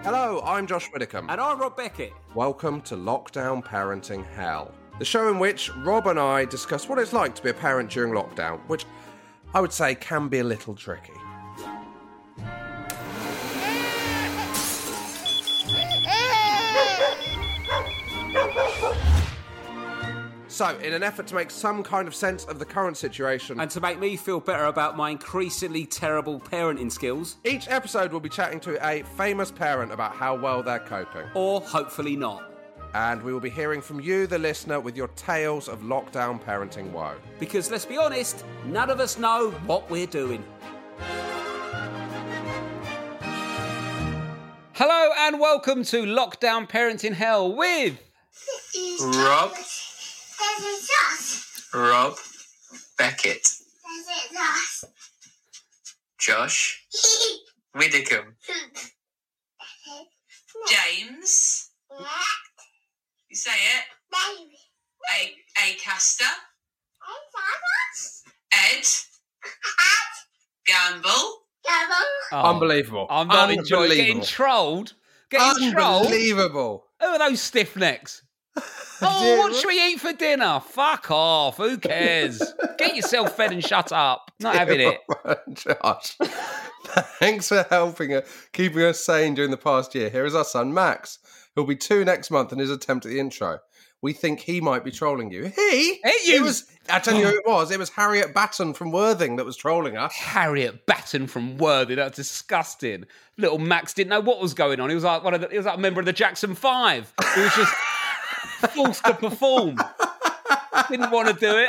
Hello, I'm Josh Widdicombe. And I'm Rob Beckett. Welcome to Lockdown Parenting Hell, the show in which Rob and I discuss what it's like to be a parent during lockdown, which I would say can be a little tricky. So, in an effort to make some kind of sense of the current situation, And to make me feel better about my increasingly terrible parenting skills, each episode will be chatting to a famous parent about how well they're coping. or hopefully not. And we will be hearing from you, the listener, with your tales of lockdown parenting woe. Because let's be honest, none of us know what we're doing. Hello and welcome to Lockdown Parenting Hell with... Rob Beckett, Josh Widdicombe, James. You say it. Acaster. Ed. Gamble. Unbelievable. I'm not enjoying getting Unbelievable. trolled. Getting trolled? Unbelievable. Who are those stiff necks? Oh, Dear. what should we eat for dinner? Fuck off. Who cares? Get yourself fed and shut up. Not having it. Josh, thanks for helping us, keeping us sane during the past year. Here is our son, Max, who'll be 2 next month in his attempt at the intro. We think he might be trolling you. You? It was, I tell you who it was. It was Harriet Batten from Worthing that was trolling us. Harriet Batten from Worthing. That's disgusting. Little Max didn't know what was going on. He was like he was like a member of the Jackson 5. He was just forced to perform. Didn't want to do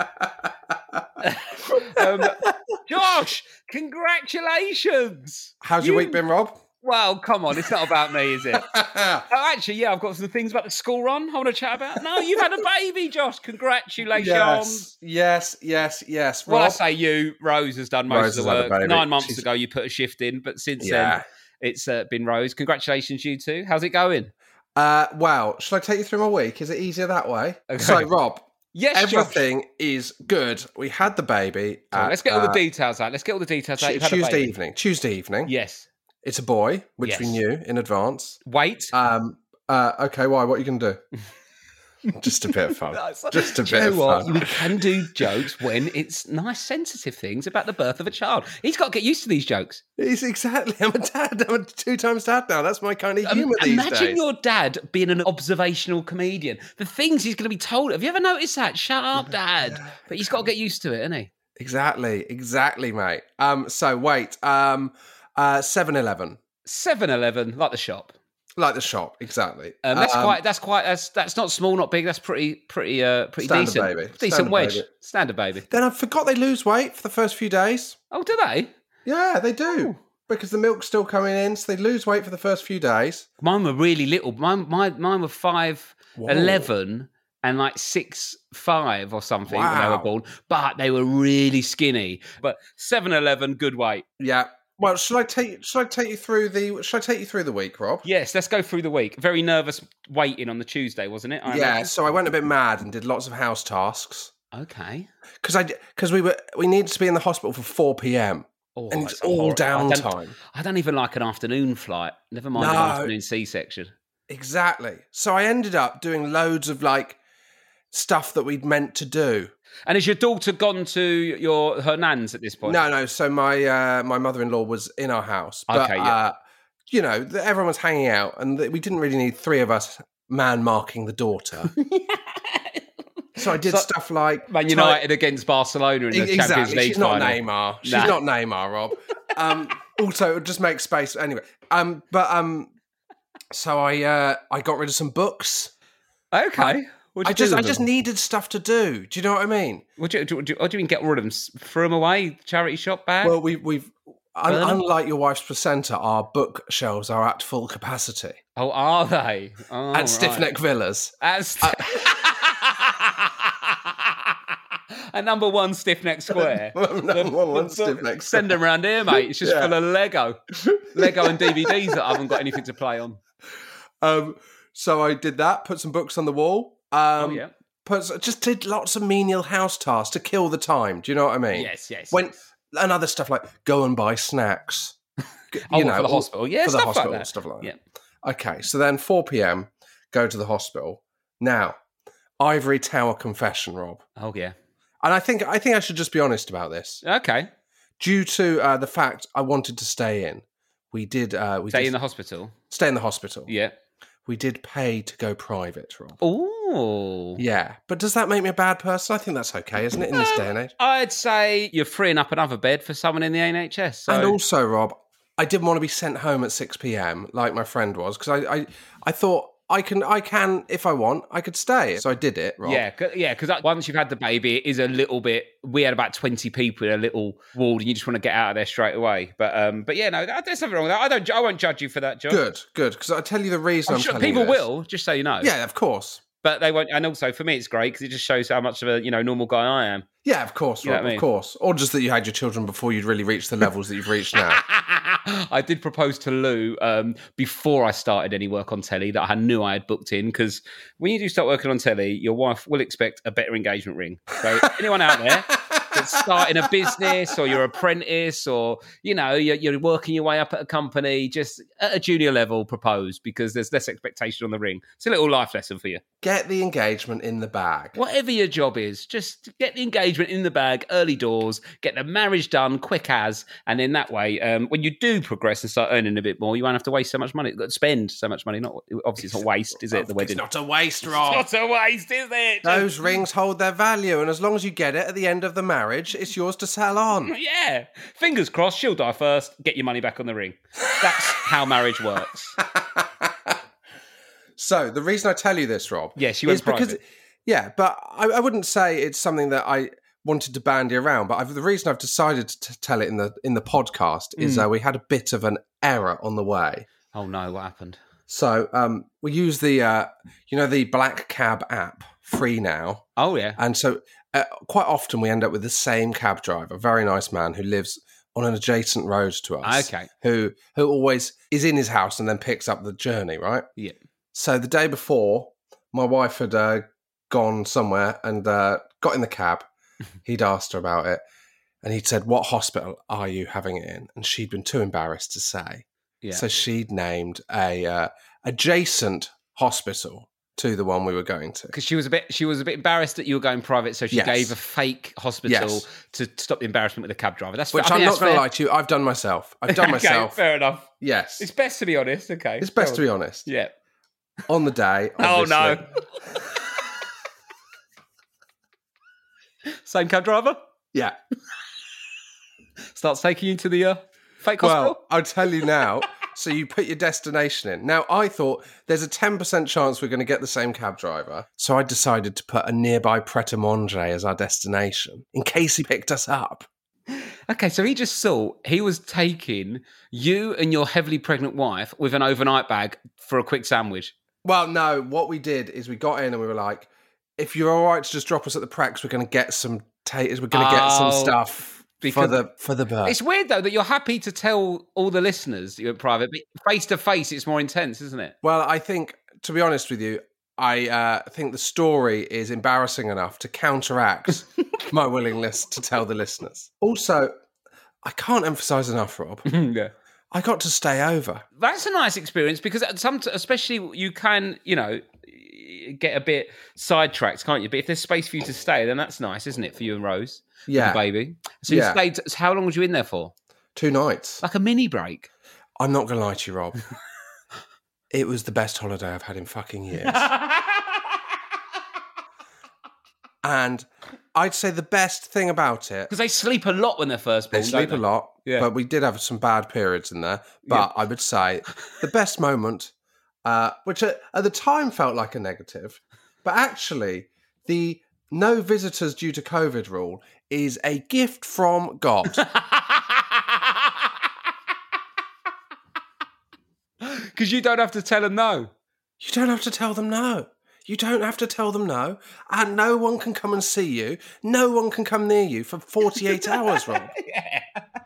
it. Josh, congratulations. How's your week been, Rob? Well, come on, it's not about me, is it? Oh, actually, yeah, I've got some things about the school run I want to chat about. No, you've had a baby, Josh. Congratulations. Yes. Well, I Rob? say you. Rose has done Rose most of has the had a work. baby. 9 months She's- ago, you put a shift in, but since Yeah. then, it's been Rose. Congratulations, you two. How's it going? Well, shall I take you through my week? Is it easier that way? Okay. So, Rob, Yes, everything is good. We had the baby. Josh. Let's get all the details out. You've had a Tuesday baby. evening. Yes. It's a boy, which we Yes. knew in advance. Wait. Okay, why? What are you going to do? Just a bit of fun. Just a Do you bit know of what? fun. We can do jokes when it's nice, sensitive things about the birth of a child. He's got to get used to these jokes. It's exactly. I'm a dad. I'm a 2 times dad now. That's my kind of humour these Imagine days. your dad being an observational comedian. The things he's going to be told. Have you ever noticed that? Shut up, Dad. But he's got to get used to it, hasn't he? Exactly, mate. So wait. 7-Eleven. 7-Eleven, like the shop. Like the shop, exactly. That's not small, not big. That's pretty Standard decent. baby. Decent Standard wedge. baby. Standard baby. Then I forgot they lose weight for the first few days. Oh, do they? Yeah, they do. Because the milk's still coming in, so they lose weight for the first few days. Mine were really little. Mine were 5'11" and like 6'5" or something when they were Wow. born. But they were really skinny. But 7-Eleven, good weight. Yeah. Well, shall I take you through the week, Rob? Yes, let's go through the week. Very nervous waiting on the Tuesday, wasn't it? I Yeah. imagine? So I went a bit mad and did lots of house tasks Okay. because we needed to be in the hospital for 4 p.m. Oh, and that's it's all horrible. downtime. I don't even like an afternoon flight. Never mind an No. afternoon C-section. Exactly. So I ended up doing loads of like stuff that we'd meant to do. And has your daughter gone to her nan's at this point? No. So my mother-in-law was in our house, but Okay, yeah. everyone was hanging out, and we didn't really need 3 of us man marking the daughter. So I did stuff like Man United against Barcelona in the Champions exactly. League She's not final. Neymar. She's Nah. not Neymar, Rob. Also, it would just make space anyway. So I got rid of some books. Okay. I just needed stuff to do. Do you know what I mean? What do you mean get rid of them? Throw them away? Charity shop bag? Well, we've unlike your wife's placenta, our bookshelves are at full capacity oh, are they? Oh, at Stiffneck Villas. At number 1 Stiffneck Square. Number one Stiffneck Square. Send them around here, mate. It's just full of Lego and DVDs that I haven't got anything to play on. So I did that. Put some books on the wall. Oh yeah. Just did lots of menial house tasks to kill the time. Do you know what I mean? Yes. And other stuff like go and buy snacks. Oh, for the hospital. Yeah, for the stuff like hospital, that. stuff like that. Yeah. Okay, so then 4 p.m, go to the hospital. Now, Ivory Tower confession, Rob. Oh, yeah. And I think I should just be honest about this. Okay. Due to the fact I wanted to stay in, we did Stay in the hospital. stay in the hospital. Yeah. We did pay to go private, Rob. Oh. Yeah, but does that make me a bad person? I think that's okay, isn't it, in this day and age? I'd say you're freeing up another bed for someone in the NHS. So. And also, Rob, I didn't want to be sent home at 6 p.m. like my friend was, because I thought I can if I want, I could stay. So I did it, Rob. Yeah, because once you've had the baby, it is a little bit. We had about 20 people in a little ward, and you just want to get out of there straight away. But yeah, no, there's nothing wrong with that. I won't judge you for that, John. Good, because I tell you the reason I'm sure telling people you this. will, just so you know. Yeah, of course. But they won't, and also for me, it's great because it just shows how much of a normal guy I am. Yeah, of course, You know Rob, what I mean? of course. Or just that you had your children before you'd really reached the levels that you've reached now. I did propose to Lou before I started any work on telly that I knew I had booked in, because when you do start working on telly, your wife will expect a better engagement ring. So anyone out there that's starting a business, or you're an apprentice, or you're working your way up at a company, just at a junior level, propose, because there's less expectation on the ring. It's a little life lesson for you. Get the engagement in the bag. Whatever your job is, just get the engagement in the bag, early doors, get the marriage done quick as, and then that way, when you do progress and start earning a bit more, you won't have to waste so much money, spend so much money. Obviously, it's not waste, is it, the wedding? It's not a waste, Rob. It's not a waste, is it? Those rings hold their value, and as long as you get it at the end of the marriage, it's yours to sell on. Yeah. Fingers crossed, she'll die first, get your money back on the ring. That's how marriage works. So, the reason I tell you this, Rob... Yes, you went is because, private. yeah, but I wouldn't say it's something that I wanted to bandy around, but the reason I've decided to tell it in the podcast is we had a bit of an error on the way. Oh no, what happened? So we use the the Black Cab app, free now, Oh yeah. and so quite often we end up with the same cab driver, very nice man who lives on an adjacent road to us. Okay. Who always is in his house and then picks up the journey, right? Yeah. So the day before, my wife had gone somewhere and got in the cab. He'd asked her about it, and he'd said, "What hospital are you having it in?" And she'd been too embarrassed to say. Yeah. So she'd named a adjacent hospital to the one we were going to. Because she was a bit embarrassed that you were going private, so she Yes. gave a fake hospital to stop the embarrassment with the cab driver. That's Which I I'm think not that's going to fair. lie to you, I've done myself. I've done Okay, myself. fair enough. Yes. It's best to be honest. Okay, It's best to be honest. Yeah. On the day, Oh obviously, no. Same cab driver Yeah. starts taking you to the fake hospital. Well, I'll tell you now. So you put your destination in. Now, I thought there's a 10% chance we're going to get the same cab driver. So I decided to put a nearby Pret-a-Manger as our destination in case he picked us up. Okay, so he just saw he was taking you and your heavily pregnant wife with an overnight bag for a quick sandwich. Well, no, what we did is we got in and we were like, if you're all right to just drop us at the Prex, we're going to get some taters, we're going to get some stuff for the birth. It's weird, though, that you're happy to tell all the listeners that you're private, but face-to-face, it's more intense, isn't it? Well, I think, to be honest with you, I think the story is embarrassing enough to counteract my willingness to tell the listeners. Also, I can't emphasise enough, Rob. Yeah. I got to stay over. That's a nice experience because especially you can, get a bit sidetracked, can't you? But if there's space for you to stay, then that's nice, isn't it, for you and Rose? Yeah. The baby. So you stayed, so how long was you in there for? 2 nights. Like a mini break. I'm not going to lie to you, Rob. It was the best holiday I've had in fucking years. And I'd say the best thing about it... Because they sleep a lot when they're first born. They sleep a lot, but we did have some bad periods in there. But I would say the best moment, which at the time felt like a negative, but actually the no visitors due to COVID rule is a gift from God. Because you don't have to tell them no. You don't have to tell them no. You don't have to tell them no. And no one can come and see you. No one can come near you for 48 hours, Rob. Yeah.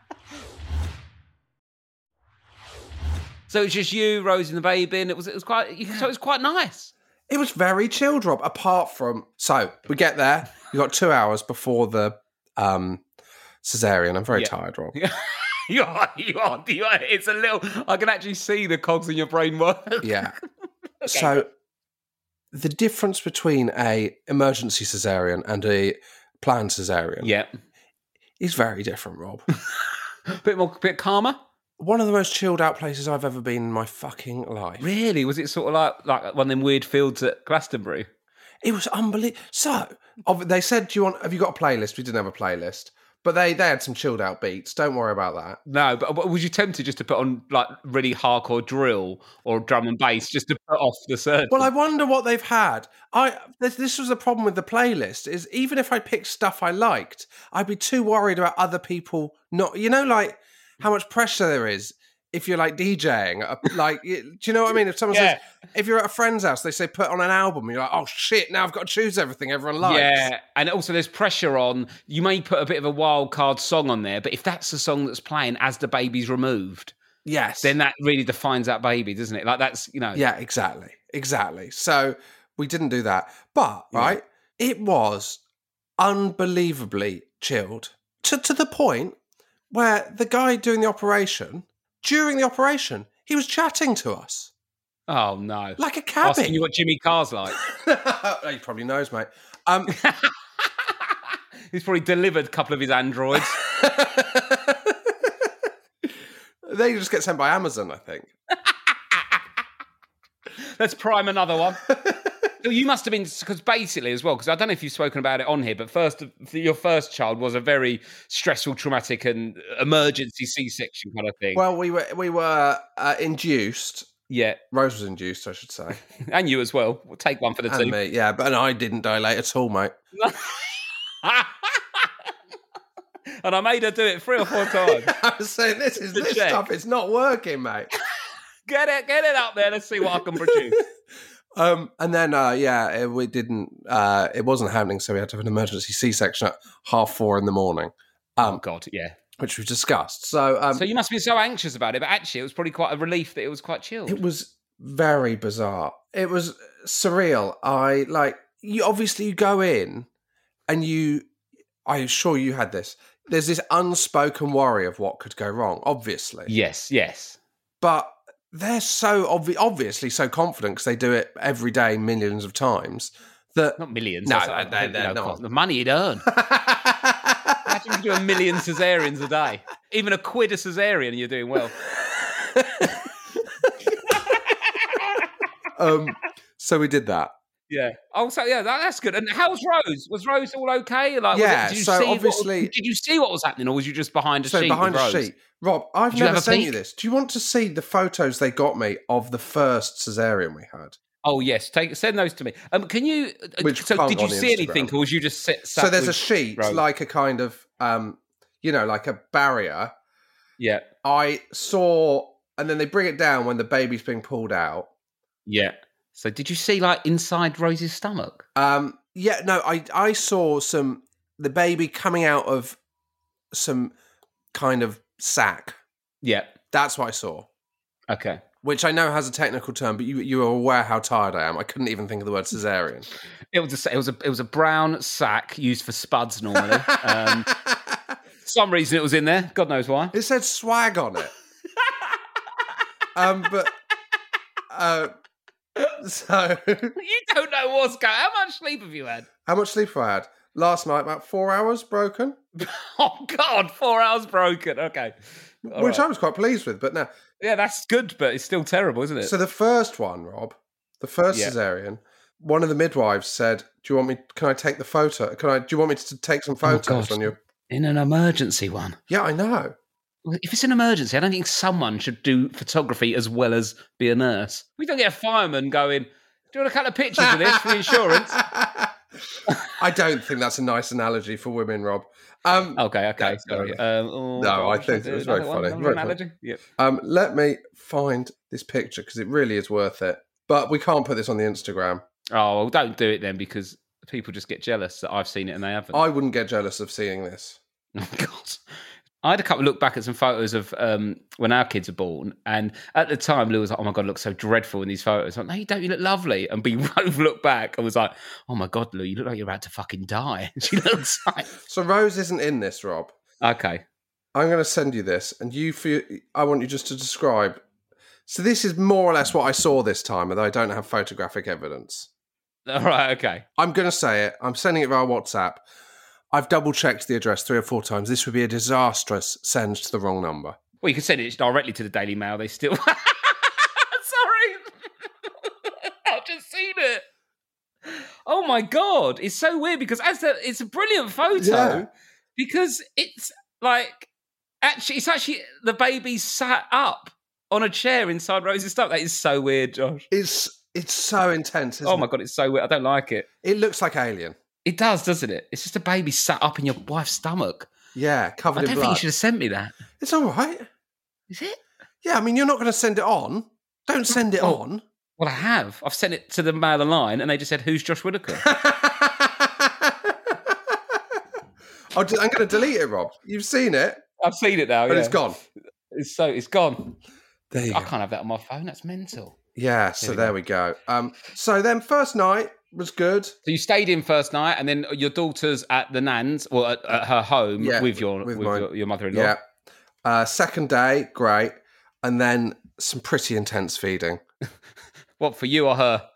So it's just you, Rose, and the baby, and it was quite. So it was quite nice. It was very chilled, Rob. Apart from, so we get there. You got 2 hours before the cesarean. I'm very tired, Rob. You are. It's a little. I can actually see the cogs in your brain work. Yeah. So the difference between a emergency cesarean and a planned cesarean Yeah. is very different, Rob. bit calmer. One of the most chilled out places I've ever been in my fucking life. Really? Was it sort of like one of them weird fields at Glastonbury? It was unbelievable. So they said, have you got a playlist? We didn't have a playlist. But they had some chilled out beats. Don't worry about that. No, but was you tempted just to put on like really hardcore drill or drum and bass just to put off the surgeon? Well, I wonder what they've had. This was the problem with the playlist, is even if I picked stuff I liked, I'd be too worried about other people not, like how much pressure there is if you're like DJing. Like, do you know what I mean? If someone says, if you're at a friend's house, they say put on an album, and you're like, oh shit, now I've got to choose everything everyone likes. Yeah, and also there's pressure on, you may put a bit of a wild card song on there, but if that's the song that's playing as the baby's removed, yes, then that really defines that baby, doesn't it? Like that's, Yeah, exactly. So we didn't do that. But, right, it was unbelievably chilled to the point where the guy doing the operation, during the operation, he was chatting to us. Oh, no. Like a cabbie. Asking you what Jimmy Carr's like. He probably knows, mate. He's probably delivered a couple of his androids. They just get sent by Amazon, I think. Let's prime another one. You must have been, because basically as well, because I don't know if you've spoken about it on here, but your first child was a very stressful, traumatic and emergency C-section kind of thing. Well, we were induced. Yeah. Rose was induced, I should say. And you as well. We'll take one for the team. Me, yeah, but I didn't dilate at all, mate. And I made her do it 3 or 4 times. I was saying, this stuff is not working, mate. Get it up there. Let's see what I can produce. And then, we didn't. It wasn't happening, so we had to have an emergency C-section at 4:30 in the morning. Oh God, yeah. Which we discussed. So you must be so anxious about it, but actually, it was probably quite a relief that it was quite chilled. It was very bizarre. It was surreal. You go in, and I'm sure you had this. There's this unspoken worry of what could go wrong. Obviously, yes. But they're so obviously so confident because they do it every day, millions of times. That not millions. No, they're not. The money you'd earn. Imagine you do 1 million cesareans a day. Even a quid a cesarean, you're doing well. So we did that. Yeah. Oh, so yeah, that's good. And how's Rose? Was Rose all okay? Like, yeah. Did you see what was happening, or was you just behind a sheet? Behind a sheet. Rob, I've never sent you this. Do you want to see the photos they got me of the first cesarean we had? Oh yes, send those to me. Can you? Did you see anything, or was you just sat? So there's a sheet, like a kind of, like a barrier. Yeah. I saw, and then they bring it down when the baby's being pulled out. Yeah. So did you see like inside Rose's stomach? Yeah. No, I saw the baby coming out of some kind of sack. Yeah. That's what I saw. Okay. Which I know has a technical term, but you are aware how tired I am. I couldn't even think of the word cesarean. It was a brown sack used for spuds normally. For some reason it was in there. God knows why. It said swag on it. So you don't know what's going. How much sleep have you had? How much sleep have I had? Last night, about 4 hours broken. Oh God, 4 hours broken. Okay. Which I was quite pleased with, but now... Yeah, that's good, but it's still terrible, isn't it? So the first one, Rob, the first cesarean, one of the midwives said, can I take the photo? Do you want me to take some photos on your... In an emergency one? Yeah, I know. If it's an emergency, I don't think someone should do photography as well as be a nurse. We don't get a fireman going, do you want a couple of pictures of this for insurance? I don't think that's a nice analogy for women, Rob. Okay, sorry. I think it was very funny. Very funny. Yep. Let me find this picture because it really is worth it. But we can't put this on the Instagram. Oh, well, don't do it then because people just get jealous that I've seen it and they haven't. I wouldn't get jealous of seeing this. Oh, God. I had a couple look back at some photos of when our kids were born, and at the time Lou was like, "Oh my God, I look so dreadful in these photos." I'm like, "No, you don't. You look lovely." And we both looked back and was like, "Oh my God, Lou, you look like you're about to fucking die." She looks like. So Rose isn't in this, Rob. Okay. I'm going to send you this, and I want you just to describe. So this is more or less what I saw this time, although I don't have photographic evidence. All right, okay. I'm going to say it. I'm sending it via WhatsApp. I've double-checked the address 3 or 4 times. This would be a disastrous send to the wrong number. Well, you can send it directly to the Daily Mail. They still... Sorry. I've just seen it. Oh, my God. It's so weird because it's a brilliant photo because it's like... it's actually the baby sat up on a chair inside Rose's stomach. That is so weird, Josh. It's so intense, isn't it? Oh, my God, it's so weird. I don't like it. It looks like Alien. It does, doesn't it? It's just a baby sat up in your wife's stomach. Yeah, covered in blood. I don't think you should have sent me that. It's all right. Is it? Yeah, I mean, you're not going to send it on. Don't send it on. Well, I have. I've sent it to the Mail Online, and they just said, "Who's Josh Whittaker?" I'm going to delete it, Rob. You've seen it. I've seen it now, but it's gone. It's gone. There you I go. can't have that on my phone. That's mental. Yeah, so there we go. So then first night was good. So you stayed in first night, and then your daughter's at the nan's, or at her home with your mother-in-law. Yeah. Second day, great. And then some pretty intense feeding. What, for you or her?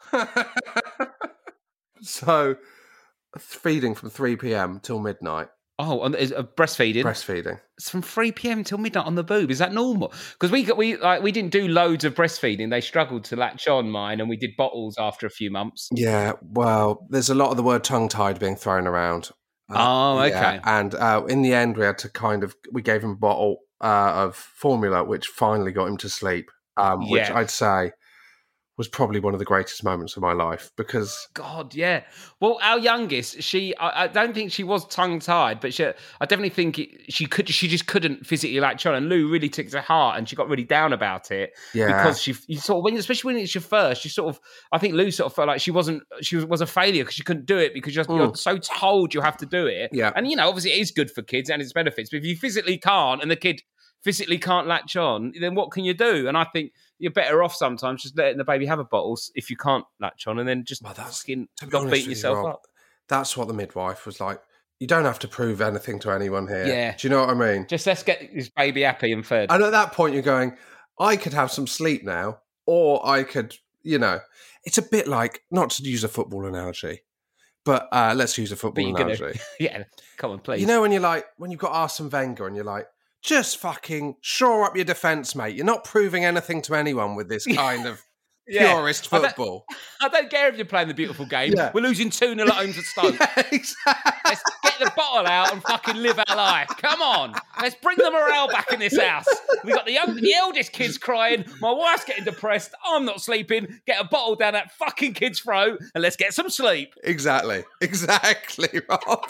So feeding from 3 p.m. till midnight. Oh, and breastfeeding. Breastfeeding. It's from 3 p.m. till midnight on the boob. Is that normal? Because we didn't do loads of breastfeeding. They struggled to latch on mine, and we did bottles after a few months. Yeah, well, there's a lot of the word tongue-tied being thrown around. Okay. Yeah, and in the end, we had to we gave him a bottle of formula, which finally got him to sleep, which I'd say was probably one of the greatest moments of my life because... God, yeah. Well, our youngest, I don't think she was tongue-tied, but I definitely think she just couldn't physically latch on, and Lou really took it to heart, and she got really down about it. Yeah. Because especially when it's your first, I think Lou sort of felt like she was a failure because she couldn't do it because you're so told you have to do it. Yeah. And, obviously it is good for kids and its benefits, but if you physically can't and the kid physically can't latch on, then what can you do? And I think you're better off sometimes just letting the baby have a bottle if you can't latch on, and then just not beating yourself up. That's what the midwife was like. You don't have to prove anything to anyone here. Yeah. Do you know what I mean? Just let's get this baby happy and fed. And at that point you're going, I could have some sleep now, or I could, it's a bit like, not to use a football analogy, but let's use a football analogy. Yeah, come on, please. When you've got Arsene Wenger and you're like, just fucking shore up your defence, mate. You're not proving anything to anyone with this kind of purist football. I don't care if you're playing the beautiful game. Yeah. We're losing 2-0 at home to Stoke. Yeah, exactly. Let's get the bottle out and fucking live our life. Come on. Let's bring the morale back in this house. We've got the eldest kids crying. My wife's getting depressed. I'm not sleeping. Get a bottle down that fucking kid's throat and let's get some sleep. Exactly, Rob.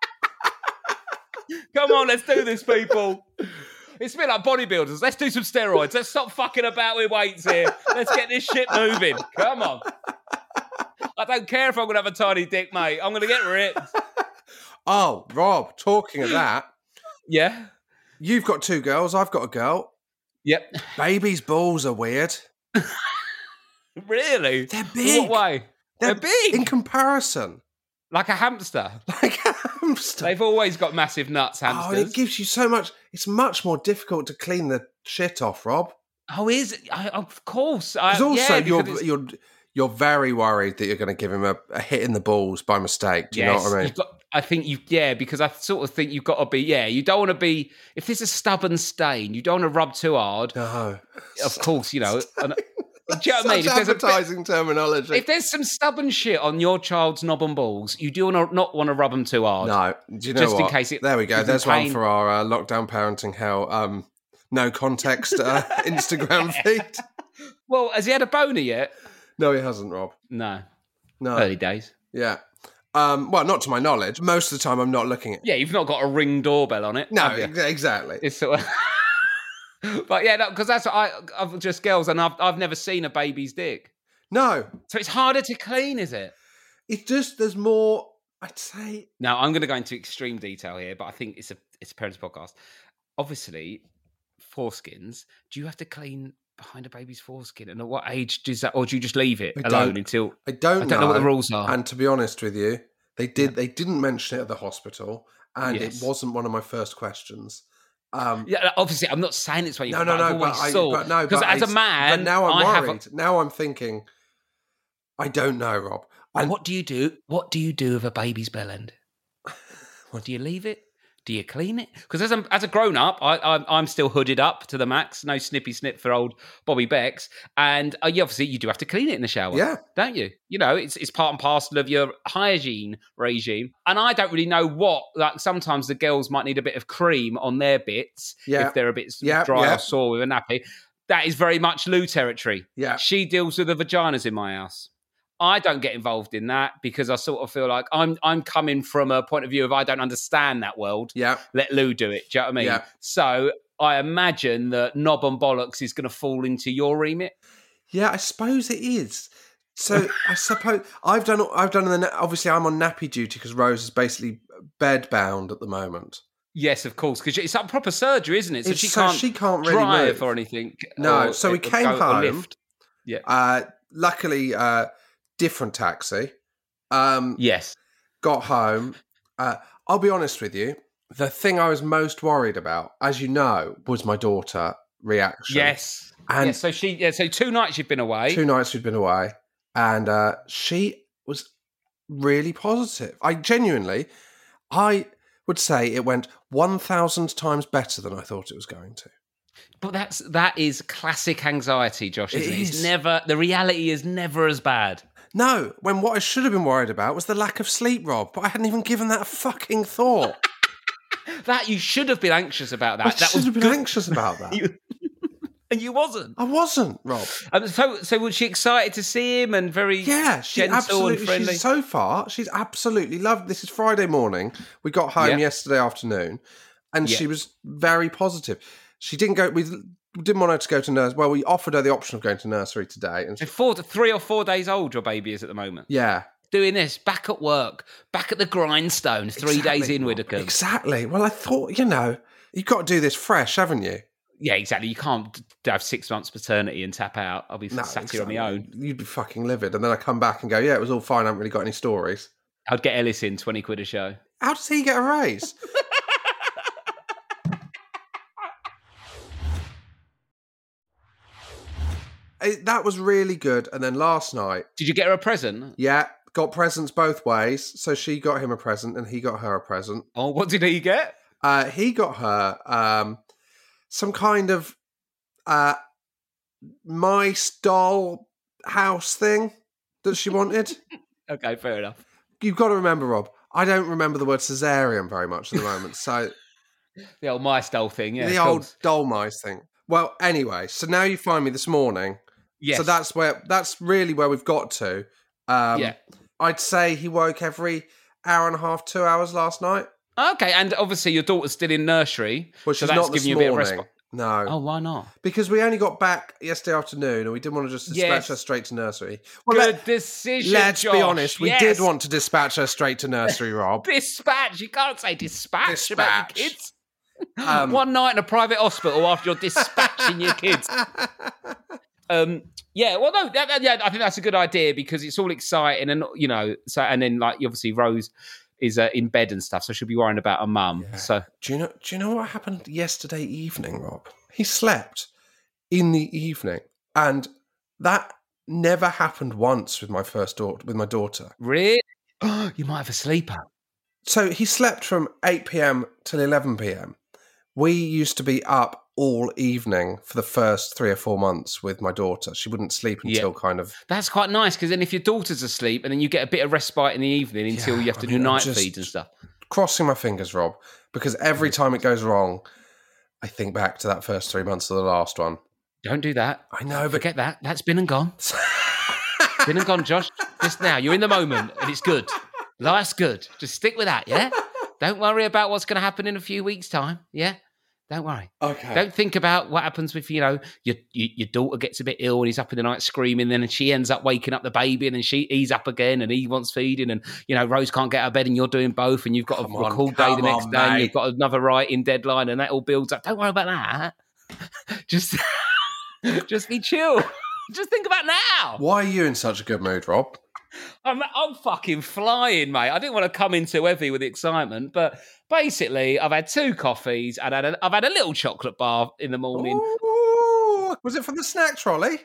Come on, let's do this, people. It's a bit like bodybuilders. Let's do some steroids. Let's stop fucking about with weights here. Let's get this shit moving. Come on. I don't care if I'm going to have a tiny dick, mate. I'm going to get ripped. Oh, Rob, talking of that. Yeah? You've got 2 girls. I've got a girl. Yep. Baby's balls are weird. Really? They're big. In what way? They're big. In comparison. Like a hamster. They've always got massive nuts, hamsters. Oh, and it gives you so much... It's much more difficult to clean the shit off, Rob. Oh, is it? Of course. Because also you're very worried that you're going to give him a hit in the balls by mistake. Do you know what I mean? Because I sort of think you've got to be... Yeah, you don't want to be... If there's a stubborn stain, you don't want to rub too hard. No. Of course, Do you know what I mean? Advertising terminology. If there's some stubborn shit on your child's knob and balls, you do not want to rub them too hard. No. Do you know just what? In case there we go. There's one for our lockdown parenting hell. No context Instagram feed. Well, has he had a boner yet? No, he hasn't, Rob. No. No. Early days. Yeah. Well, not to my knowledge. Most of the time, I'm not looking at. Yeah, you've not got a Ring doorbell on it. No, exactly. It's sort of. But yeah, because that's what I've just girls, and I've never seen a baby's dick. No. So it's harder to clean, is it? It's just there's more. I'd say. Now I'm going to go into extreme detail here, but I think it's a parents' podcast. Obviously, foreskins. Do you have to clean behind a baby's foreskin, and at what age does that, or do you just leave it alone until? I don't know what the rules are. And to be honest with you, they didn't mention it at the hospital, and it wasn't one of my first questions. Yeah, obviously, I'm not saying it's what you. No, I've always thought. Because as a man, but now I'm worried. Now I'm thinking, I don't know, Rob. What do you do? What do you do with a baby's bell end? Do you leave it? Do you clean it? Because as a grown up, I'm still hooded up to the max. No snippy snip for old Bobby Becks. And obviously, you do have to clean it in the shower, don't you? You know, it's part and parcel of your hygiene regime. And I don't really know what. Like sometimes the girls might need a bit of cream on their bits if they're a bit dry or sore with a nappy. That is very much Lou territory. Yeah, she deals with the vaginas in my house. I don't get involved in that because I sort of feel like I'm coming from a point of view of I don't understand that world. Yeah. Let Lou do it. Do you know what I mean? Yeah. So I imagine that knob and bollocks is going to fall into your remit. Yeah, I suppose it is. So I suppose I've done obviously I'm on nappy duty because Rose is basically bed bound at the moment. Yes, of course, because it's a proper surgery, isn't it? So she can't really drive move or anything. No, so we came home. Yeah. Luckily, different taxi. Yes. Got home. I'll be honest with you. The thing I was most worried about, as you know, was my daughter reaction. Yes. And so so 2 nights you've been away. 2 nights we've been away. And she was really positive. I would say it went 1,000 times better than I thought it was going to. But that is classic anxiety, Josh, isn't it? It's never, the reality is never as bad. No, when what I should have been worried about was the lack of sleep, Rob, but I hadn't even given that a fucking thought. That you should have been anxious about that. I should have been anxious about that. And you wasn't. I wasn't, Rob. So was she excited to see him and very gentle and friendly? So far, she's absolutely loved. This is Friday morning. We got home yesterday afternoon, and she was very positive. She didn't go. We didn't want her to go to nursery. Well, we offered her the option of going to nursery today. And 3 or 4 days old, your baby is at the moment. Yeah. Doing this, back at work, back at the grindstone, 3 days in, Widdicombe. Exactly. Well, I thought, you've got to do this fresh, haven't you? Yeah, exactly. You can't have 6 months paternity and tap out. I'll be sat here on my own. You'd be fucking livid. And then I come back and go, yeah, it was all fine. I haven't really got any stories. I'd get Ellis in, 20 quid a show. How does he get a raise? That was really good. And then last night... Did you get her a present? Yeah, got presents both ways. So she got him a present and he got her a present. Oh, what did he get? He got her some kind of mice doll house thing that she wanted. Okay, fair enough. You've got to remember, Rob, I don't remember the word cesarean very much at the moment. So the old mice doll thing, yeah. The old doll mice thing. Well, anyway, so now you find me this morning. Yes. So that's really where we've got to. I'd say he woke every hour and a half, 2 hours last night. Okay, and obviously your daughter's still in nursery, well, so that's giving you a bit of respite. No. Oh, why not? Because we only got back yesterday afternoon and we didn't want to just dispatch her straight to nursery. Well, Good decision, Let's Josh. be honest, we did want to dispatch her straight to nursery, Rob. Dispatch? You can't say dispatch about your kids. One night in a private hospital after you're dispatching your kids. Yeah, well, no, I think that's a good idea because it's all exciting and, so, and then, like, obviously Rose is in bed and stuff, so she'll be worrying about her mum. Yeah. So, do you know what happened yesterday evening, Rob? He slept in the evening, and that never happened once with my daughter. Really? You might have a sleeper. So he slept from 8 p.m. till 11 p.m. We used to be up all evening for the first 3 or 4 months with my daughter. She wouldn't sleep until kind of... That's quite nice, because then if your daughter's asleep and then you get a bit of respite in the evening until you have to do night feeds and stuff. Crossing my fingers, Rob, because every time it goes wrong, I think back to that first 3 months of the last one. Don't do that. I know, but... Forget that. That's been and gone. Been and gone, Josh. Just now. You're in the moment and it's good. Life's good. Just stick with that, yeah? Don't worry about what's going to happen in a few weeks' time, yeah? Don't worry. Okay. Don't think about what happens if, your daughter gets a bit ill and he's up in the night screaming, then and she ends up waking up the baby and then he's up again and he wants feeding and, Rose can't get out of bed and you're doing both and you've got a record day the next day and you've got another writing deadline and that all builds up. Don't worry about that. Just be chill. Just think about now. Why are you in such a good mood, Rob? I'm fucking flying, mate. I didn't want to come in too heavy with the excitement, but basically, I've had 2 coffees and I've had a little chocolate bar in the morning. Ooh, was it from the snack trolley?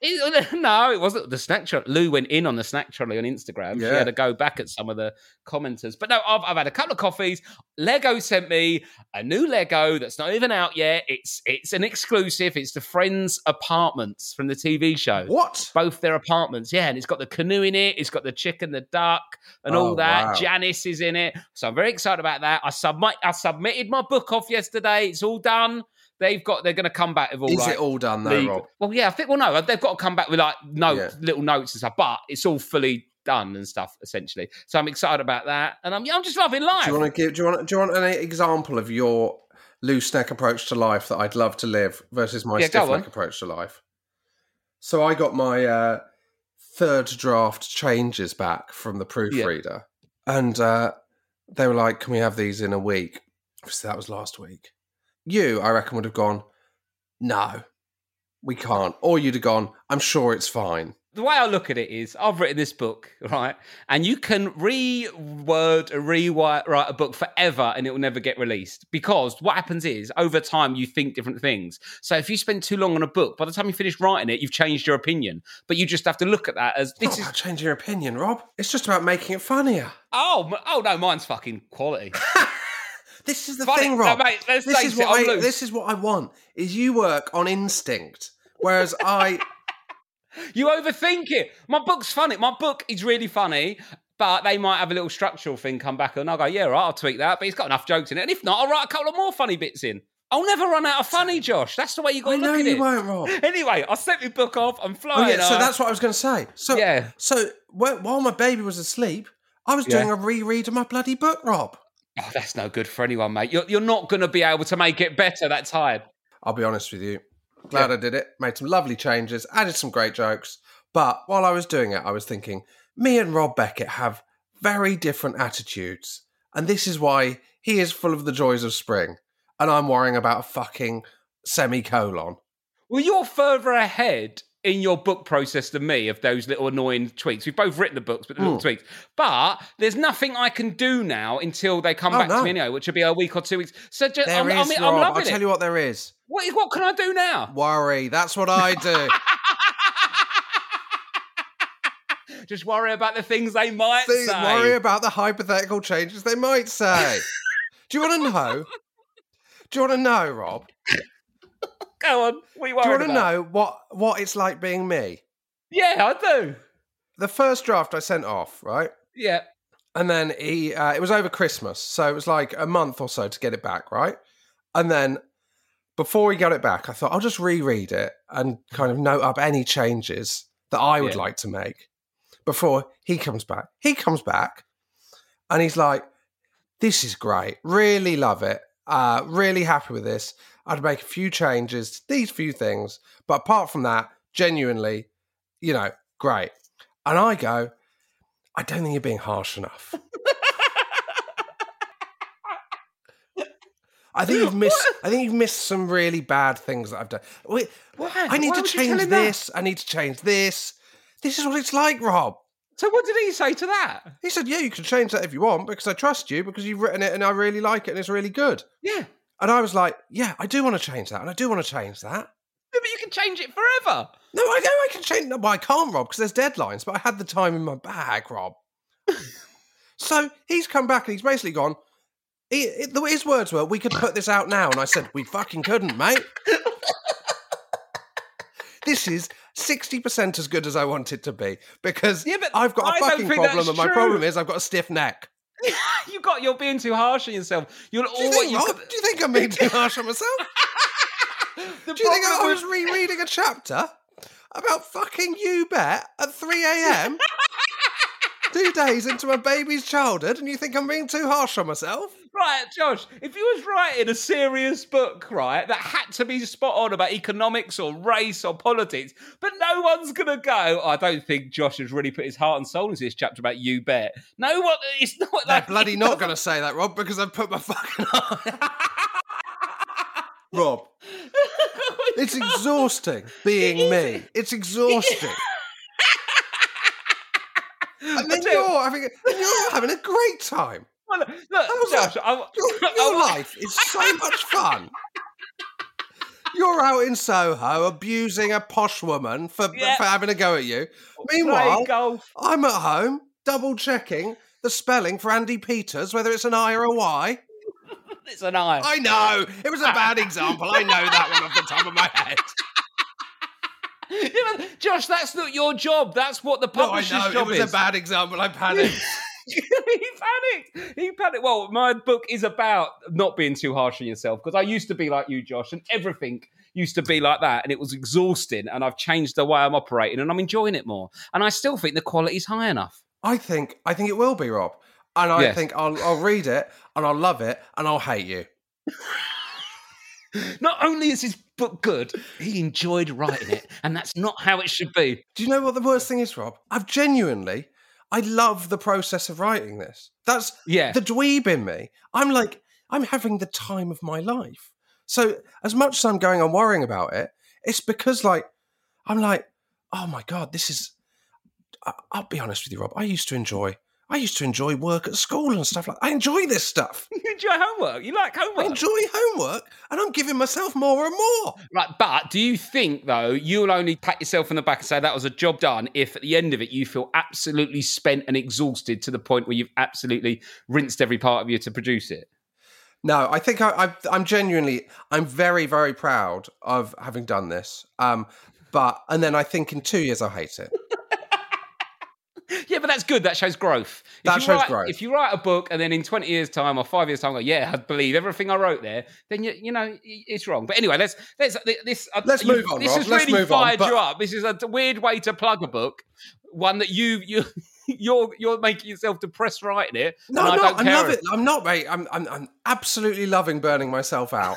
No, it wasn't the snack trolley. Lou went in on the snack trolley on Instagram. Yeah. She had to go back at some of the commenters. But no, I've had a couple of coffees. Lego sent me a new Lego that's not even out yet. It's an exclusive. It's the Friends apartments from the TV show. What? Both their apartments, yeah. And it's got the canoe in it. It's got the chicken, the duck, and all that. Wow. Janice is in it. So I'm very excited about that. I submitted my book off yesterday. It's all done. They're going to come back with all. Is it all done though, Rob? Well, yeah, I think. Well, no, they've got to come back with little notes and stuff, but it's all fully done and stuff essentially. So I'm excited about that, and I'm just loving life. Do you want an example of your loose neck approach to life that I'd love to live versus my stiff neck approach to life? So I got my third draft changes back from the proofreader, and they were like, "Can we have these in a week?" So that was last week. You, I reckon, would have gone, "No, we can't." Or you'd have gone, "I'm sure it's fine." The way I look at it is, I've written this book, right? And you can reword and rewrite a book forever and it will never get released. Because what happens is, over time, you think different things. So if you spend too long on a book, by the time you finish writing it, you've changed your opinion. But you just have to look at that as... It's not about changing your opinion, Rob. It's just about making it funnier. Oh no, mine's fucking quality. This is the thing, Rob. No, mate, this is what I want, is you work on instinct, whereas I... You overthink it. My book's funny. My book is really funny, but they might have a little structural thing come back and I'll go, yeah, right, I'll tweak that, but it's got enough jokes in it. And if not, I'll write a couple of more funny bits in. I'll never run out of funny, Josh. That's the way you got to look at it. I know you won't, Rob. Anyway, I sent my book off. I'm flying. So that's what I was going to say. So while my baby was asleep, I was doing a reread of my bloody book, Rob. Oh, that's no good for anyone, mate. You're not going to be able to make it better that tired. I'll be honest with you. Glad I did it. Made some lovely changes. Added some great jokes. But while I was doing it, I was thinking, me and Rob Beckett have very different attitudes. And this is why he is full of the joys of spring. And I'm worrying about a fucking semicolon. Well, you're further ahead in your book process than me of those little annoying tweaks. We've both written the books, but the little tweaks. But there's nothing I can do now until they come back to me anyway, which will be a week or 2 weeks. So just, I'm loving it. I'll tell you what there is. What can I do now? Worry. That's what I do. Just worry about the things they might say. Worry about the hypothetical changes they might say. Do you want to know? Do you want to know, Rob? Go on. What are you worried about? Do you want to know what it's like being me? Yeah, I do. The first draft I sent off, right? Yeah. And then it was over Christmas, so it was like a month or so to get it back, right? And then before he got it back, I thought I'll just reread it and kind of note up any changes that I would like to make before he comes back. He comes back and he's like, "This is great. Really love it. Really happy with this. I'd make a few changes, these few things, but apart from that, genuinely, great." And I go, "I don't think you're being harsh enough." I think you've missed some really bad things that I've done. I need to change this. I need to change this. This is what it's like, Rob. So what did he say to that? He said, "Yeah, you can change that if you want because I trust you because you've written it and I really like it and it's really good." Yeah. And I was like, "Yeah, I do want to change that and I do want to change that." Yeah, but you can change it forever. No, I know I can change. No, I can't, Rob, because there's deadlines. But I had the time in my bag, Rob. So he's come back and he's basically gone. His words were, "We could put this out now," and I said, "We fucking couldn't, mate." This is 60% as good as I want it to be because I've got a fucking problem, and my problem is I've got a stiff neck. You're being too harsh on yourself. Do you think I'm being too harsh on myself? Do you think I was rereading a chapter about fucking You Bet at 3 a.m. 2 days into my baby's childhood, and you think I'm being too harsh on myself? Right, Josh, if you was writing a serious book, right, that had to be spot on about economics or race or politics, but no one's going to go, "I don't think Josh has really put his heart and soul into this chapter about You Bet." No one, it's not like... They're bloody not going to say that, Rob, because I've put my fucking heart... Rob, it's exhausting being me. It's exhausting. And then you're having a great time. Well, look, Josh, Your life is so much fun. You're out in Soho abusing a posh woman for having a go at you. Meanwhile, I'm at home double checking the spelling for Andy Peters, whether it's an I or a Y. It's an I. I know. It was a bad example. I know that one off the top of my head. Yeah, but Josh, that's not your job. That's what the publisher's job is. It was a bad example. I panicked. He panicked. Well, my book is about not being too harsh on yourself, because I used to be like you, Josh, and everything used to be like that, and it was exhausting, and I've changed the way I'm operating, and I'm enjoying it more. And I still think the quality's high enough. I think it will be, Rob. And I think I'll read it, and I'll love it, and I'll hate you. Not only is his book good, he enjoyed writing it, and that's not how it should be. Do you know what the worst thing is, Rob? I love the process of writing this. That's the dweeb in me. I'm having the time of my life. So as much as I'm going on worrying about it, it's because I'm like, oh my God, this is, I'll be honest with you, Rob, I used to enjoy work at school and stuff like that. I enjoy this stuff. You enjoy homework? You like homework? I enjoy homework, and I'm giving myself more and more. Right, but do you think, though, you'll only pat yourself on the back and say that was a job done if at the end of it you feel absolutely spent and exhausted to the point where you've absolutely rinsed every part of you to produce it? No, I think I'm very, very proud of having done this. And then I think in 2 years I'll hate it. Yeah, but that's good. That shows growth. If you write a book and then in 20 years' time or 5 years' time, I believe everything I wrote there, then you know it's wrong. But anyway, let's move on. This Rob. has really fired you up. This is a weird way to plug a book, one that you're making yourself depressed writing it. No, I love it. I'm not, mate. I'm absolutely loving burning myself out.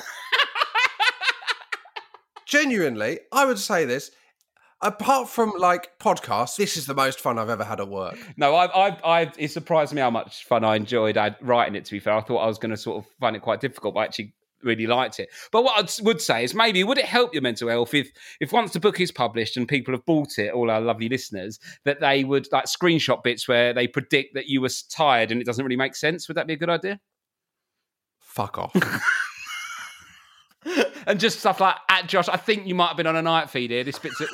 Genuinely, I would say this. Apart from podcasts, this is the most fun I've ever had at work. No, it surprised me how much fun I enjoyed writing it, to be fair. I thought I was going to sort of find it quite difficult, but I actually really liked it. But what I would say is maybe, would it help your mental health if once the book is published and people have bought it, all our lovely listeners, that they would screenshot bits where they predict that you were tired and it doesn't really make sense? Would that be a good idea? Fuck off. And just stuff like, at Josh, I think you might have been on a night feed here. This bit's it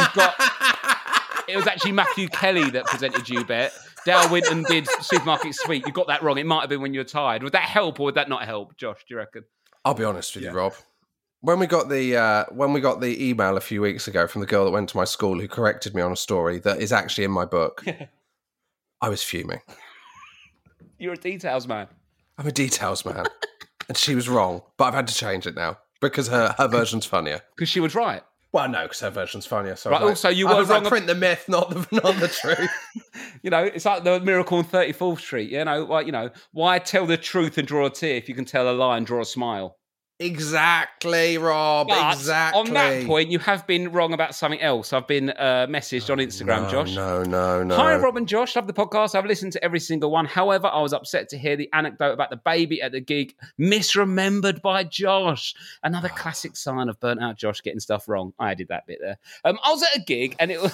was actually Matthew Kelly that presented you, Bet. Dale Winton did Supermarket Sweep. You got that wrong. It might have been when you were tired. Would that help or would that not help, Josh, do you reckon? I'll be honest with you, Rob. When we got the email a few weeks ago from the girl that went to my school who corrected me on a story that is actually in my book, I was fuming. You're a details man. I'm a details man. And she was wrong, but I've had to change it now because her version's funnier. Because she was right. Well, no, because her version's funnier. So right, also, you were wrong. Print the myth, not the truth. It's like the miracle on 34th Street. Why tell the truth and draw a tear if you can tell a lie and draw a smile? Exactly, Rob. But exactly. On that point, you have been wrong about something else. I've been messaged on Instagram, Josh. No. Hi, Rob and Josh. Love the podcast. I've listened to every single one. However, I was upset to hear the anecdote about the baby at the gig misremembered by Josh. Another classic sign of burnt out Josh getting stuff wrong. I did that bit there. I was at a gig and it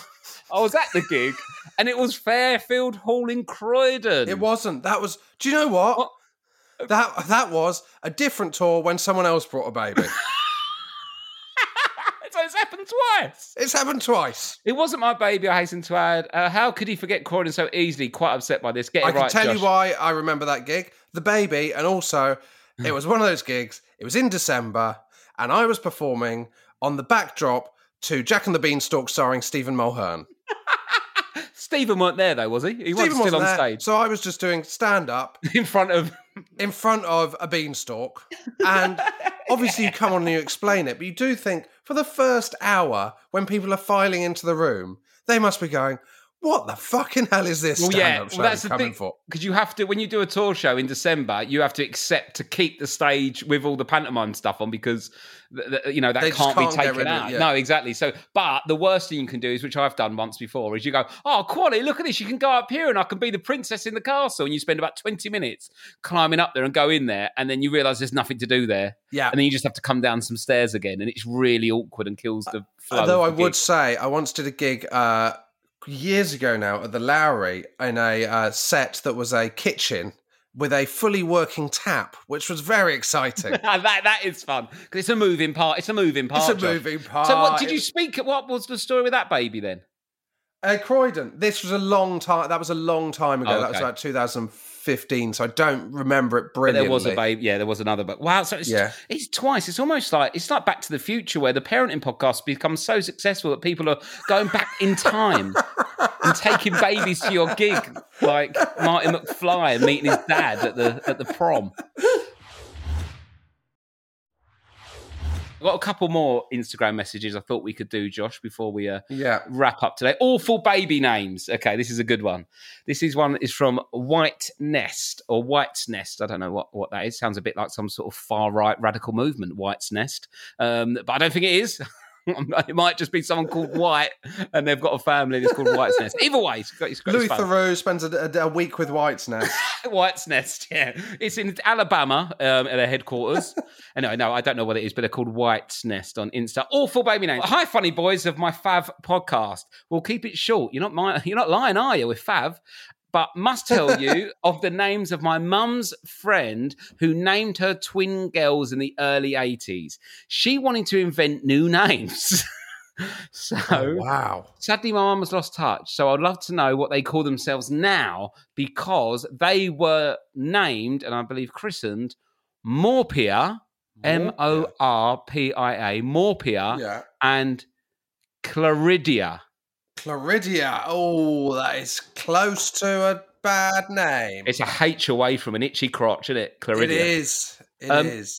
was Fairfield Hall in Croydon. It wasn't. That was. Do you know what? That was a different tour when someone else brought a baby. So it's happened twice. It's happened twice. It wasn't my baby, I hasten to add. How could he forget Croydon so easily? Quite upset by this. Get it right, I can tell Josh. you why I remember that gig. The baby, and also it was one of those gigs. It was in December, and I was performing on the backdrop to Jack and the Beanstalk starring Stephen Mulhern. Stephen weren't there though, was he? He wasn't still on stage. So I was just doing stand-up in front of a beanstalk. And obviously you come on and you explain it, but you do think for the first hour when people are filing into the room, they must be going, what the fucking hell is this stand-up show that's coming the thing, for? Because you have to, when you do a tour show in December, you have to accept to keep the stage with all the pantomime stuff on because, that can't be taken out. No, exactly. So, but the worst thing you can do is, which I've done once before, is you go, oh, quality, look at this. You can go up here and I can be the princess in the castle. And you spend about 20 minutes climbing up there and go in there. And then you realise there's nothing to do there. Yeah. And then you just have to come down some stairs again. And it's really awkward and kills the flow. Although I would say, I once did a gig years ago now at the Lowry in a set that was a kitchen with a fully working tap, which was very exciting. that is fun because it's a moving part. It's a moving part. It's a moving part. So, what did you speak? What was the story with that baby then? Croydon. This was a long time. That was a long time ago. Oh, okay. That was like 2015. So I don't remember it But brilliantly. there was a baby. Yeah, there was another. But wow, so it's twice. It's almost like Back to the Future, where the parenting podcast becomes so successful that people are going back in time and taking babies to your gig, like Marty McFly and meeting his dad at the prom. I've got a couple more Instagram messages I thought we could do, Josh, before we wrap up today. Awful baby names. Okay, this is a good one. This is from White Nest or White's Nest. I don't know what that is. Sounds a bit like some sort of far-right radical movement, White's Nest. But I don't think it is. It might just be someone called White and they've got a family that's called White's Nest. Either way, it's Luther Rose spends a week with White's Nest. White's Nest, yeah. It's in Alabama at their headquarters. Anyway, no, I don't know what it is, but they're called White's Nest on Insta. Awful baby names. Hi, funny boys of my Fav podcast. We'll keep it short. You're not lying, are you, with Fav? But must tell you of the names of my mum's friend who named her twin girls in the early 80s. She wanted to invent new names. Wow. Sadly, my mum has lost touch. So I'd love to know what they call themselves now because they were named, and I believe christened, Morpia, Morpia, Morpia, and Claridia. Claridia. Oh, that is close to a bad name. It's a H away from an itchy crotch, isn't it? Claridia. It is. It is.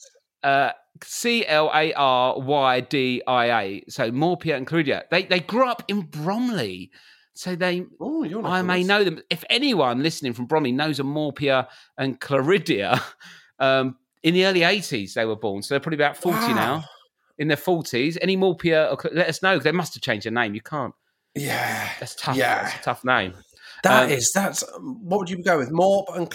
Clarydia. So Morpia and Claridia. They grew up in Bromley. So I may know them. If anyone listening from Bromley knows a Morpia and Claridia, in the early 80s they were born. So they're probably about 40 now. In their 40s. Any Morpia, let us know. They must have changed their name. You can't. Yeah. That's tough. Yeah. That's a tough name. That's what would you go with? Morp and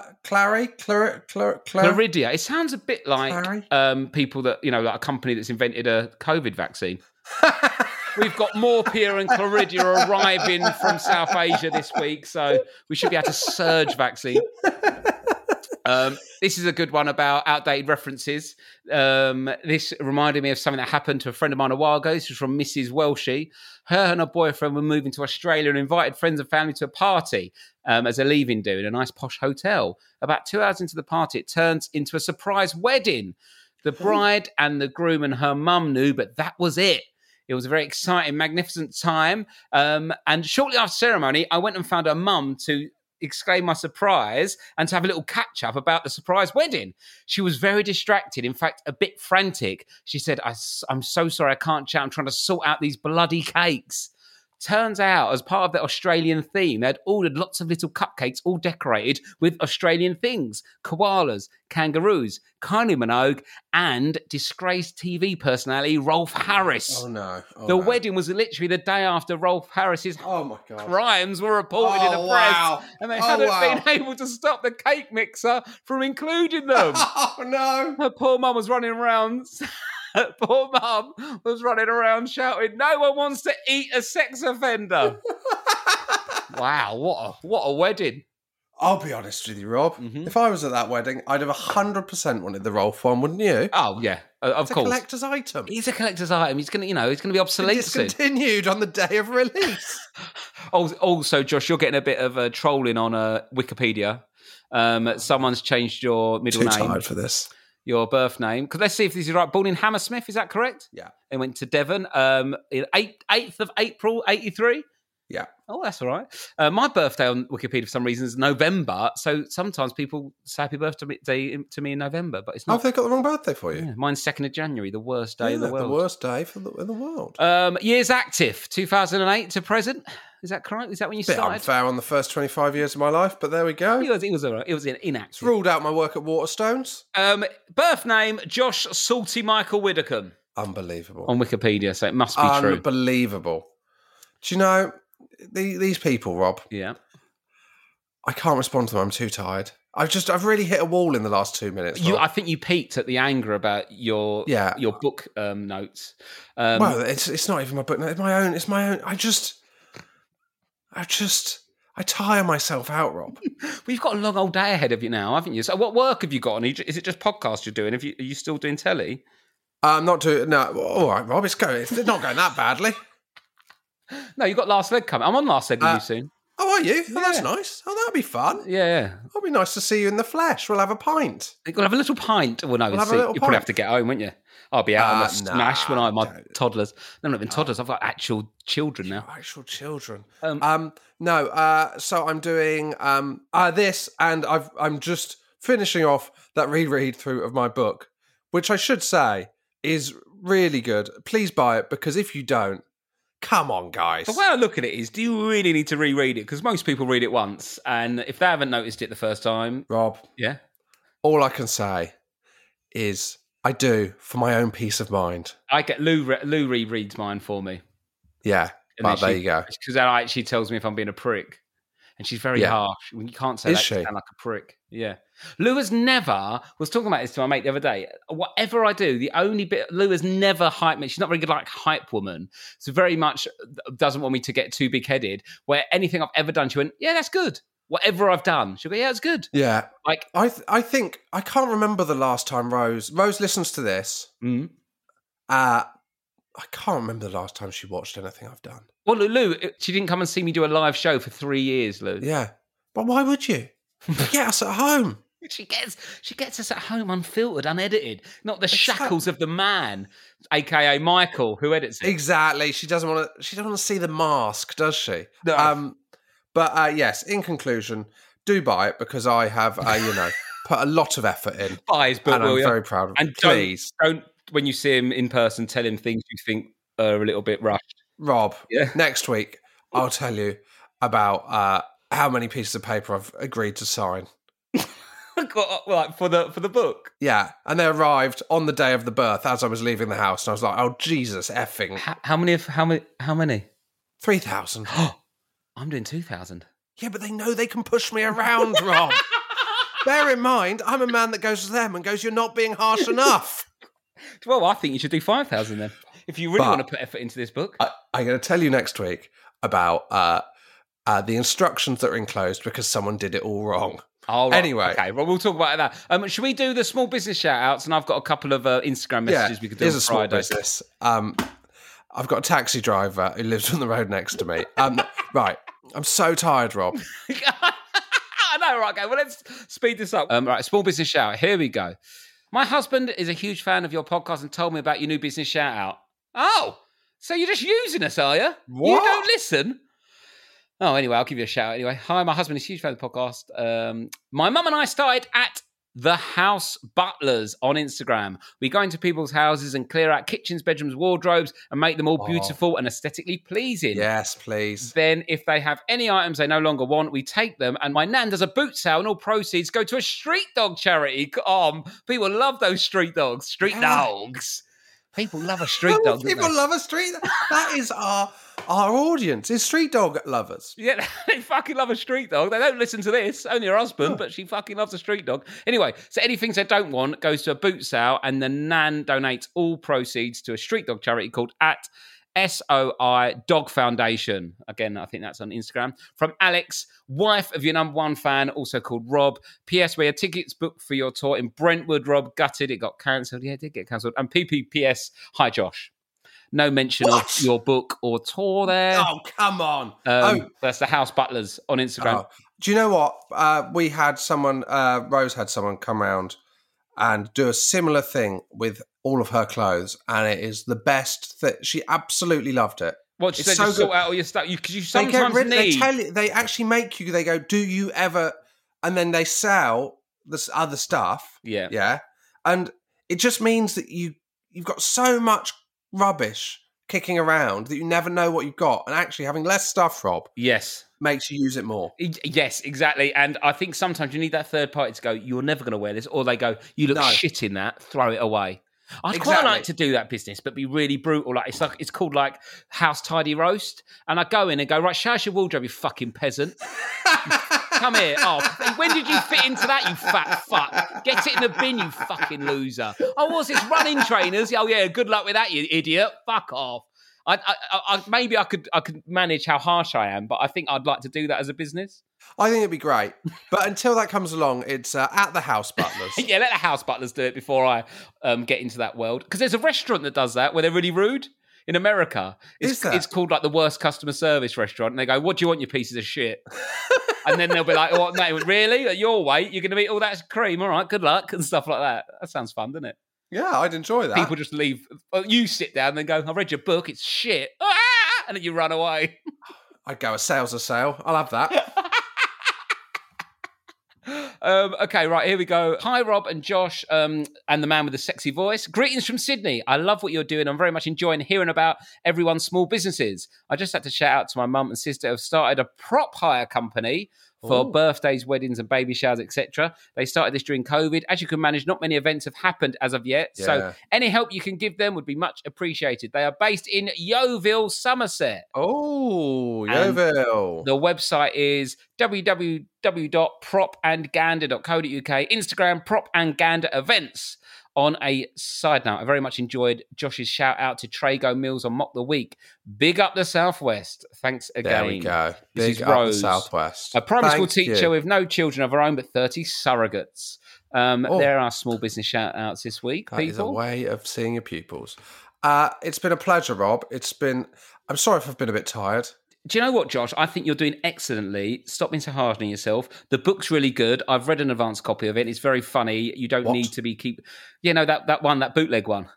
Claridia. It sounds a bit like people that, like a company that's invented a COVID vaccine. We've got Morpia and Claridia arriving from South Asia this week, so we should be able to surge vaccine. This is a good one about outdated references. This reminded me of something that happened to a friend of mine a while ago. This was from Mrs. Welshie. Her and her boyfriend were moving to Australia and invited friends and family to a party as a leaving do in a nice posh hotel. About 2 hours into the party, it turns into a surprise wedding. The bride and the groom and her mum knew, but that was it. It was a very exciting, magnificent time. And shortly after ceremony, I went and found her mum to exclaim my surprise and to have a little catch up about the surprise wedding. She was very distracted, in fact, a bit frantic. She said, I'm so sorry, I can't chat. I'm trying to sort out these bloody cakes. Turns out, as part of the Australian theme, they'd ordered lots of little cupcakes all decorated with Australian things. Koalas, kangaroos, Kylie Minogue, and disgraced TV personality Rolf Harris. Oh, no. The wedding was literally the day after Rolf Harris's crimes were reported in the press. Wow. And they hadn't been able to stop the cake mixer from including them. Oh, no. Her poor mum was running around... Poor mum was running around shouting, "No one wants to eat a sex offender." Wow, what a wedding. I'll be honest with you, Rob. Mm-hmm. If I was at that wedding, I'd have 100% wanted the Rolf one, wouldn't you? Oh, yeah, of course. It's a collector's item. He's a collector's item. He's going to be obsolete soon. Discontinued on the day of release. Also, Josh, you're getting a bit of trolling on Wikipedia. Someone's changed your middle name. Too tired for this. Your birth name. Because let's see if this is right. Born in Hammersmith, is that correct? Yeah. And went to Devon in 8th of April, 83? Yeah. Oh, that's all right. My birthday on Wikipedia for some reason is November, so sometimes people say happy birthday to me in November, but it's not. Oh, they got the wrong birthday for you? Yeah, mine's 2nd of January, the worst day in the world. The worst day in the world. Years active, 2008 to present. Is that correct? Is that when you started? Bit unfair on the first 25 years of my life, but there we go. It was all right. It was inactive. It's ruled out my work at Waterstones. Birth name, Josh Salty Michael Widdicombe. Unbelievable. On Wikipedia, so it must be true. Unbelievable. Do you know, these people, Rob? Yeah. I can't respond to them. I'm too tired. I've really hit a wall in the last 2 minutes. I think you peaked at the anger about your book notes. Well, it's not even my book note. It's my own. I tire myself out, Rob. Well, you've got a long old day ahead of you now, haven't you? So what work have you got on? Is it just podcasts you're doing? Are you still doing telly? I'm not doing... No, all right, Rob, it's not going that badly. No, you've got Last Leg coming. I'm on Last Leg with you soon. Oh, are you? Oh, that's nice. Oh, that'd be fun. Yeah. It'll be nice to see you in the flesh. We'll have a pint. You'll have a little pint. Well, no, We'll have a little you'll probably pint. have to get home, won't you? I'll be out on the smash when I have my don't. toddlers. No, not even toddlers. I've got actual children now. Actual children. Um, So I'm doing this, and I'm just finishing off that reread through of my book, which I should say is really good. Please buy it, because if you don't, come on, guys. The way I look at it is, do you really need to reread it? Because most people read it once, and if they haven't noticed it the first time... Rob, Yeah? all I can say is I do for my own peace of mind. I get Lou rereads mine for me. Yeah, but there you go. Because she tells me if I'm being a prick. And she's very harsh. You can't say Is that she? you sound like a prick. Yeah. Lou has never... was talking about this to my mate the other day. Whatever I do, the only bit... Lou has never hyped me. She's not very good like hype woman. So very much doesn't want me to get too big-headed. Where anything I've ever done, she went, yeah, that's good. Whatever I've done. She'll go, yeah, it's good. Yeah. Like, I think... I can't remember the last time Rose listens to this. mm. I can't remember the last time she watched anything I've done. Well, Lou, she didn't come and see me do a live show for 3 years, Lou. Yeah. But why would you? Get us at home. She gets us at home unfiltered, unedited. Not the shackles of the man, aka Michael, who edits it. Exactly. She doesn't want to see the mask, does she? No. But yes, in conclusion, do buy it, because I have put a lot of effort in. Buy his book, and will I'm you? very proud of it. And Please. don't when you see him in person, tell him things you think are a little bit rushed. Rob, Yeah. next week I'll tell you about how many pieces of paper I've agreed to sign. Like for the book. Yeah, and they arrived on the day of the birth as I was leaving the house, and I was like, "Oh Jesus, effing How many? 3,000." I'm doing 2,000. Yeah, but they know they can push me around, Rob. Bear in mind, I'm a man that goes to them and goes, "You're not being harsh enough." Well, I think you should do 5,000 then. If you really want to put effort into this book. I'm going to tell you next week about the instructions that are enclosed because someone did it all wrong. Oh, right. Anyway. Okay, well, we'll talk about that. Should we do the small business shout-outs? And I've got a couple of Instagram messages we could do on Here's a small Friday. business. I've got a taxi driver who lives on the road next to me. Right, I'm so tired, Rob. I know, right, okay, well, let's speed this up. Right, small business shout-out. Here we go. My husband is a huge fan of your podcast and told me about your new business shout-out. Oh, so you're just using us, are you? What? You don't listen? Oh, anyway, I'll give you a shout-out anyway. Hi, my husband is a huge fan of the podcast. My mum and I started at The House Butlers on Instagram. We go into people's houses and clear out kitchens, bedrooms, wardrobes, and make them all beautiful and aesthetically pleasing. Yes, please. Then, if they have any items they no longer want, we take them, and my nan does a boot sale, and all proceeds go to a street dog charity. People love those street dogs. Street dogs. People love a street dog. People love a street dog. That is our audience, is street dog lovers. Yeah, they fucking love a street dog. They don't listen to this. Only her husband, but she fucking loves a street dog. Anyway, so anything they don't want goes to a boot sale, and the nan donates all proceeds to a street dog charity called at SOI Dog Foundation. Again, I think that's on Instagram. From Alex, wife of your number one fan, also called Rob. P.S. We had tickets booked for your tour in Brentwood, Rob. Gutted, it got cancelled. Yeah, it did get cancelled. And PPPS, hi Josh. No mention of your book or tour there. Oh, come on. That's the House Butlers on Instagram. Do you know what? We had someone, Rose had someone come round and do a similar thing with all of her clothes, and it is the best thing. She absolutely loved it. What, it's so just sort out all your stuff? Because you sometimes need... They tell you, they actually make you, they go, do you ever... And then they sell this other stuff. Yeah. Yeah. And it just means that you've got so much rubbish kicking around that you never know what you've got. And actually having less stuff, Rob, yes, makes you use it more. Yes, exactly. And I think sometimes you need that third party to go, you're never going to wear this. Or they go, you look shit in that, throw it away. I'd quite like to do that business, but be really brutal. It's called like House Tidy Roast. And I go in and go, right, show us your wardrobe, you fucking peasant. Come here. Oh, when did you fit into that, you fat fuck? Get it in the bin, you fucking loser. Oh, what's this, running trainers? Oh, yeah, good luck with that, you idiot. Fuck off. Maybe I could manage how harsh I am, but I think I'd like to do that as a business. I think it'd be great. But until that comes along, it's at the House Butlers. Yeah, let the house butlers do it before I get into that world. Because there's a restaurant that does that where they're really rude in America. It's called like the worst customer service restaurant. And they go, "What do you want, you pieces of shit?" And then they'll be like, "Oh, no, really? At your weight, you're going to eat all that cream? All right, good luck," and stuff like that. That sounds fun, doesn't it? Yeah, I'd enjoy that. People just leave. You sit down and then go, "I read your book. It's shit," and then you run away. I'd go a sale's a sale. I'll have that. Okay, right, here we go. Hi, Rob and Josh, and the man with the sexy voice. Greetings from Sydney. I love what you're doing. I'm very much enjoying hearing about everyone's small businesses. I just had to shout out to my mum and sister who have started a prop hire company for birthdays, weddings and baby showers, etc. They started this during COVID. As you can manage, not many events have happened as of yet. Yeah. So any help you can give them would be much appreciated. They are based in Yeovil, Somerset. Oh, Yeovil. The website is www.propandgander.co.uk. Instagram, Prop and Gander Events. On a side note, I very much enjoyed Josh's shout out to Trago Mills on Mock the Week. Big up the Southwest. Thanks again. There we go. This Big is up Rose, the Southwest. a primary school teacher with no children of her own, but 30 surrogates. There are small business shout outs this week. That is a way of seeing your pupils. It's been a pleasure, Rob. I'm sorry if I've been a bit tired. Do you know what, Josh? I think you're doing excellently. Stop being so hard on yourself. The book's really good. I've read an advanced copy of it. It's very funny. You don't need to be that bootleg one.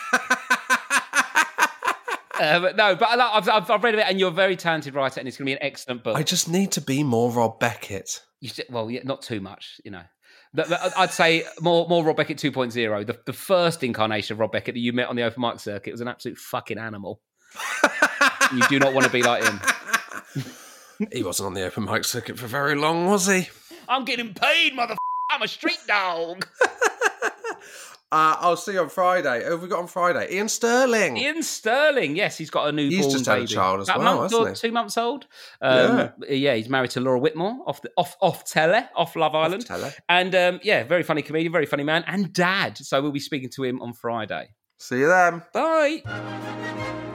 But I've read it and you're a very talented writer and it's going to be an excellent book. I just need to be more Rob Beckett. Not too much, you know. I'd say more Rob Beckett 2.0. The first incarnation of Rob Beckett that you met on the open mic circuit was an absolute fucking animal. You do not want to be like him. He wasn't on the open mic circuit for very long, was he? I'm getting paid, motherfucker. I'm a street dog. I'll see you on Friday. Who have we got on Friday? Ian Sterling. Yes, he's got a newborn baby. He's just had a child as well, hasn't he? 2 months old. Yeah, he's married to Laura Whitmore off Love Island. And very funny comedian, very funny man, and dad. So we'll be speaking to him on Friday. See you then. Bye.